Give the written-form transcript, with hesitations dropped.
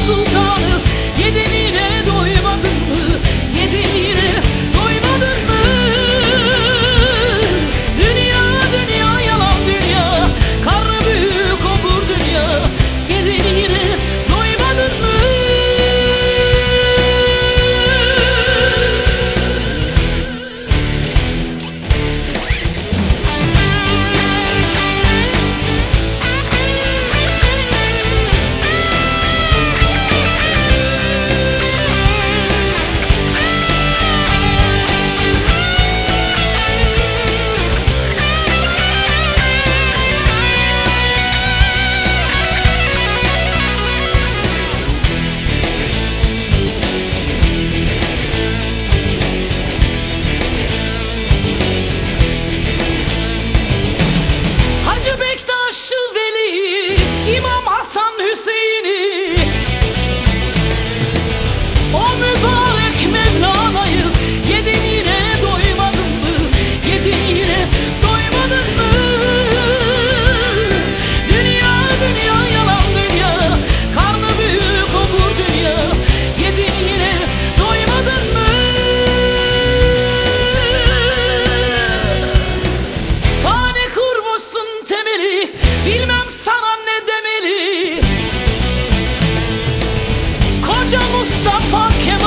sultanı. Yedin yine doymadın mı? Yedin yine doymadın mı? Dünya dünya yalan dünya, karnı büyük obur dünya. Yedin yine doymadın mı? İmam Hasan Hüseyin'i, o mübarek Mevlana'yı yedin yine doymadın mı? Yedin yine doymadın mı? Dünya dünya yalan dünya, karnı büyük obur dünya. Yedin yine doymadın mı? Fani kurmuşsun temeli, bilmem sana ne demeli. Koca Mustafa Kemal